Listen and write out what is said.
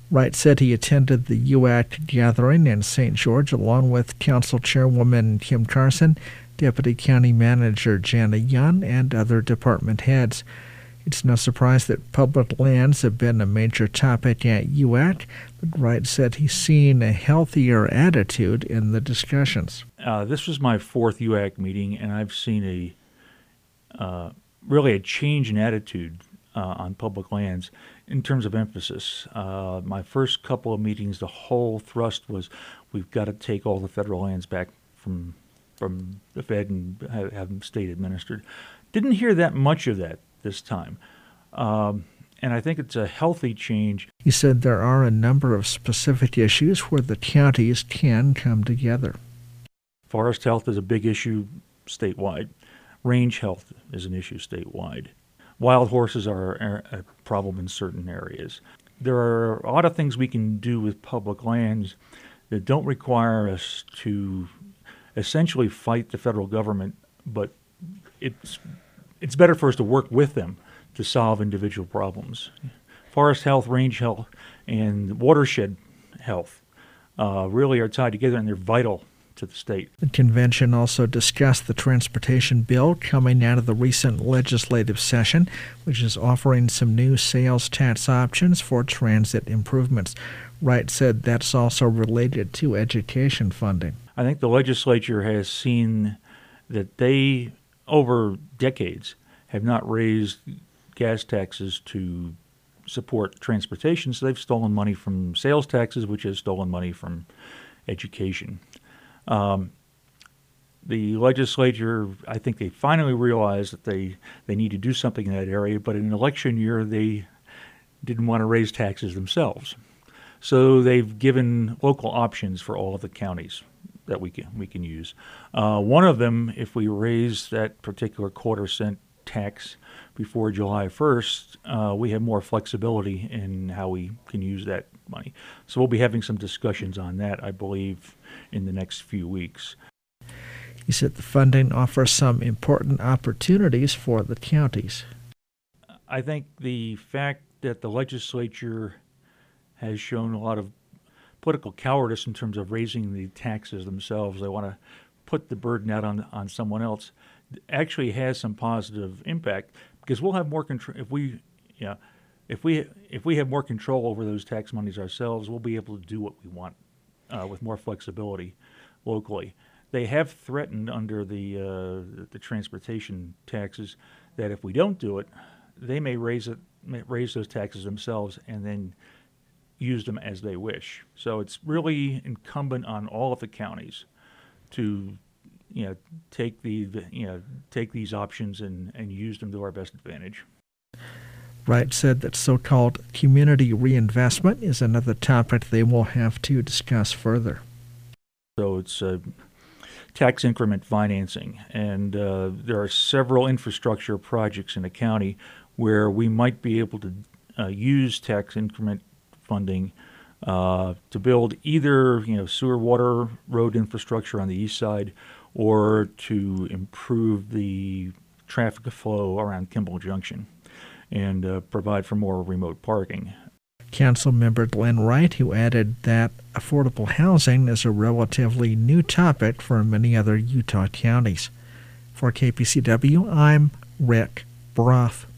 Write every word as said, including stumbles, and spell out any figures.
Wright said he attended the U A C gathering in Saint George along with Council Chairwoman Kim Carson, Deputy County Manager Jana Young, and other department heads. It's no surprise that public lands have been a major topic at U A C, but Wright said he's seen a healthier attitude in the discussions. Uh, this was my fourth U A C meeting, and I've seen a uh, really a change in attitude uh, on public lands in terms of emphasis. Uh, my first couple of meetings, the whole thrust was we've got to take all the federal lands back from from the Fed and have, have them state administered. Didn't hear that much of that this time. Um, and I think it's a healthy change. He said there are a number of specific issues where the counties can come together. Forest health is a big issue statewide. Range health is an issue statewide. Wild horses are a problem in certain areas. There are a lot of things we can do with public lands that don't require us to essentially fight the federal government, but it's it's better for us to work with them to solve individual problems. Forest health, range health, and watershed health uh, really are tied together, and they're vital to the state. The convention also discussed the transportation bill coming out of the recent legislative session, which is offering some new sales tax options for transit improvements. Wright said that's also related to education funding. I think the legislature has seen that they, over decades, have not raised gas taxes to support transportation, so they've stolen money from sales taxes, which has stolen money from education. Um, the legislature, I think they finally realized that they, they need to do something in that area, but in an election year, they didn't want to raise taxes themselves. So they've given local options for all of the counties that we can we can use. Uh, one of them, if we raise that particular quarter cent tax before July first, uh, we have more flexibility in how we can use that money. So we'll be having some discussions on that, I believe, in the next few weeks. He said the funding offers some important opportunities for the counties. I think the fact that the legislature has shown a lot of political cowardice in terms of raising the taxes themselves, they want to put the burden out on on someone else, actually has some positive impact, because we'll have more control if we, yeah, if we if we have more control over those tax monies ourselves. We'll be able to do what we want uh, with more flexibility locally. They have threatened under the uh, the transportation taxes that if we don't do it, they may raise it may raise those taxes themselves and then use them as they wish. So it's really incumbent on all of the counties to, you know, take the, the you know take these options and, and use them to our best advantage. Wright said that so-called community reinvestment is another topic they will have to discuss further. So it's uh, tax increment financing, and uh, there are several infrastructure projects in the county where we might be able to uh, use tax increment funding uh, to build either, you know, sewer, water, road infrastructure on the east side, or to improve the traffic flow around Kimball Junction and uh, provide for more remote parking. Council member Glenn Wright, who added that affordable housing is a relatively new topic for many other Utah counties. For K P C W, I'm Rick Broth.